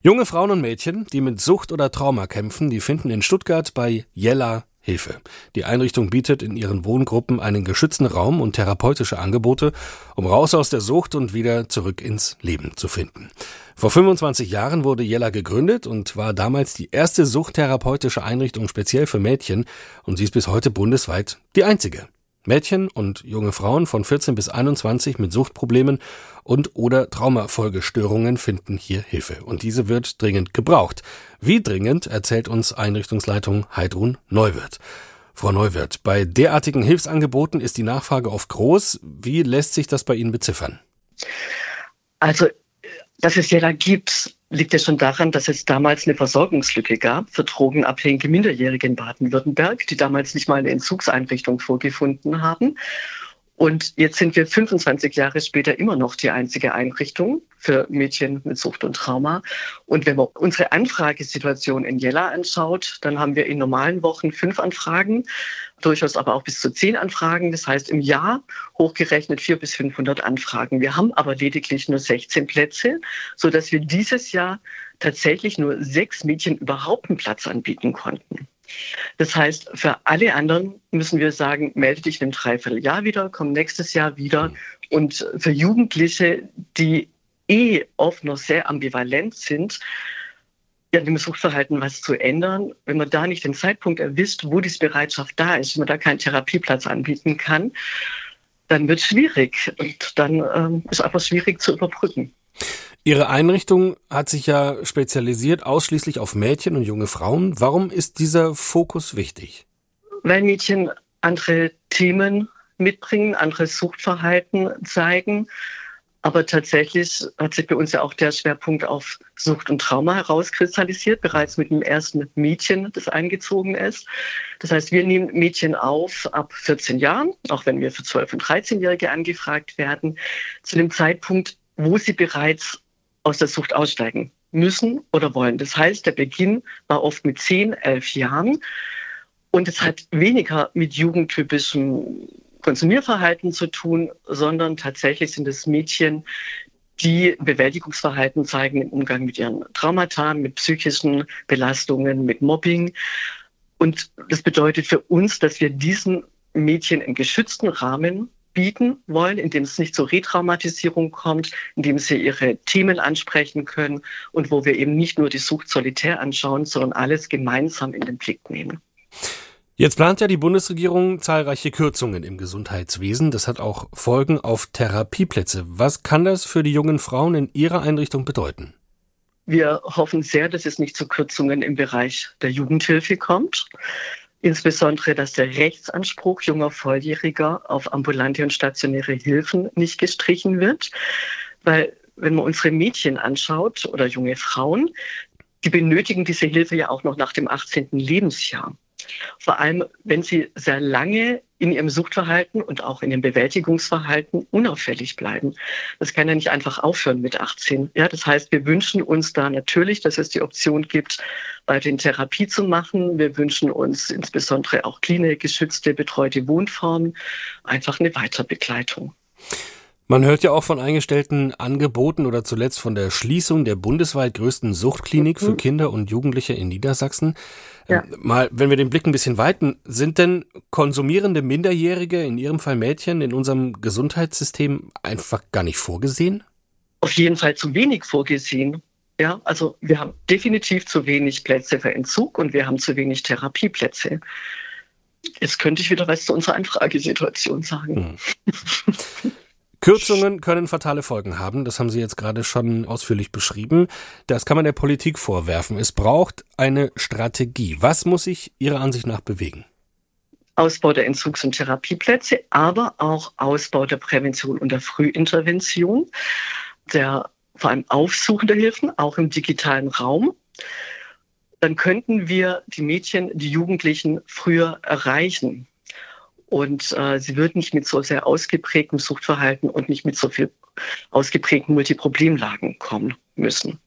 Junge Frauen und Mädchen, die mit Sucht oder Trauma kämpfen, die finden in Stuttgart bei Jella Hilfe. Die Einrichtung bietet in ihren Wohngruppen einen geschützten Raum und therapeutische Angebote, um raus aus der Sucht und wieder zurück ins Leben zu finden. Vor 25 Jahren wurde Jella gegründet und war damals die erste suchttherapeutische Einrichtung speziell für Mädchen, und sie ist bis heute bundesweit die einzige. Mädchen und junge Frauen von 14 bis 21 mit Suchtproblemen und oder Traumafolgestörungen finden hier Hilfe. Und diese wird dringend gebraucht. Wie dringend, erzählt uns Einrichtungsleitung Heidrun Neuwirth. Frau Neuwirth, bei derartigen Hilfsangeboten ist die Nachfrage oft groß. Wie lässt sich das bei Ihnen beziffern? Also, dass es Jella gibt, liegt ja schon daran, dass es damals eine Versorgungslücke gab für drogenabhängige Minderjährige in Baden-Württemberg, die damals nicht mal eine Entzugseinrichtung vorgefunden haben. Und jetzt sind wir 25 Jahre später immer noch die einzige Einrichtung für Mädchen mit Sucht und Trauma. Und wenn man unsere Anfragesituation in Jella anschaut, dann haben wir in normalen Wochen 5 Anfragen, durchaus aber auch bis zu 10 Anfragen. Das heißt im Jahr hochgerechnet 400 bis 500 Anfragen. Wir haben aber lediglich nur 16 Plätze, sodass wir dieses Jahr tatsächlich nur 6 Mädchen überhaupt einen Platz anbieten konnten. Das heißt, für alle anderen müssen wir sagen, melde dich in einem Dreivierteljahr wieder, komm nächstes Jahr wieder. Und für Jugendliche, die oft noch sehr ambivalent sind, ja, dem Suchtverhalten was zu ändern, wenn man da nicht den Zeitpunkt erwischt, wo diese Bereitschaft da ist, wenn man da keinen Therapieplatz anbieten kann, dann wird es schwierig. Und dann ist es einfach schwierig zu überbrücken. Ihre Einrichtung hat sich ja spezialisiert ausschließlich auf Mädchen und junge Frauen. Warum ist dieser Fokus wichtig? Weil Mädchen andere Themen mitbringen, anderes Suchtverhalten zeigen. Aber tatsächlich hat sich bei uns ja auch der Schwerpunkt auf Sucht und Trauma herauskristallisiert, bereits mit dem ersten Mädchen, das eingezogen ist. Das heißt, wir nehmen Mädchen auf ab 14 Jahren, auch wenn wir für 12- und 13-Jährige angefragt werden, zu dem Zeitpunkt, wo sie bereits aus der Sucht aussteigen müssen oder wollen. Das heißt, der Beginn war oft mit 10, 11 Jahren. Und es hat weniger mit jugendtypischem Konsumierverhalten zu tun, sondern tatsächlich sind es Mädchen, die Bewältigungsverhalten zeigen im Umgang mit ihren Traumata, mit psychischen Belastungen, mit Mobbing. Und das bedeutet für uns, dass wir diesen Mädchen einen geschützten Rahmen bieten wollen, in dem es nicht zur Retraumatisierung kommt, in dem sie ihre Themen ansprechen können und wo wir eben nicht nur die Sucht solitär anschauen, sondern alles gemeinsam in den Blick nehmen. Jetzt plant ja die Bundesregierung zahlreiche Kürzungen im Gesundheitswesen. Das hat auch Folgen auf Therapieplätze. Was kann das für die jungen Frauen in Ihrer Einrichtung bedeuten? Wir hoffen sehr, dass es nicht zu Kürzungen im Bereich der Jugendhilfe kommt. Insbesondere, dass der Rechtsanspruch junger Volljähriger auf ambulante und stationäre Hilfen nicht gestrichen wird. Weil, wenn man unsere Mädchen anschaut oder junge Frauen, die benötigen diese Hilfe ja auch noch nach dem 18. Lebensjahr. Vor allem, wenn sie sehr lange in ihrem Suchtverhalten und auch in ihrem Bewältigungsverhalten unauffällig bleiben. Das kann ja nicht einfach aufhören mit 18. Ja, das heißt, wir wünschen uns da natürlich, dass es die Option gibt, weiterhin Therapie zu machen. Wir wünschen uns insbesondere auch klinikgeschützte, betreute Wohnformen, einfach eine Weiterbegleitung. Man hört ja auch von eingestellten Angeboten oder zuletzt von der Schließung der bundesweit größten Suchtklinik für Kinder und Jugendliche in Niedersachsen. Ja. Wenn wir den Blick ein bisschen weiten, sind denn konsumierende Minderjährige, in Ihrem Fall Mädchen, in unserem Gesundheitssystem einfach gar nicht vorgesehen? Auf jeden Fall zu wenig vorgesehen. Ja, also wir haben definitiv zu wenig Plätze für Entzug und wir haben zu wenig Therapieplätze. Jetzt könnte ich wieder was zu unserer Anfragesituation sagen. Kürzungen können fatale Folgen haben, das haben Sie jetzt gerade schon ausführlich beschrieben. Das kann man der Politik vorwerfen. Es braucht eine Strategie. Was muss sich Ihrer Ansicht nach bewegen? Ausbau der Entzugs- und Therapieplätze, aber auch Ausbau der Prävention und der Frühintervention, der vor allem aufsuchender Hilfen, auch im digitalen Raum. Dann könnten wir die Mädchen, die Jugendlichen früher erreichen. Und sie wird nicht mit so sehr ausgeprägtem Suchtverhalten und nicht mit so viel ausgeprägten Multiproblemlagen kommen müssen.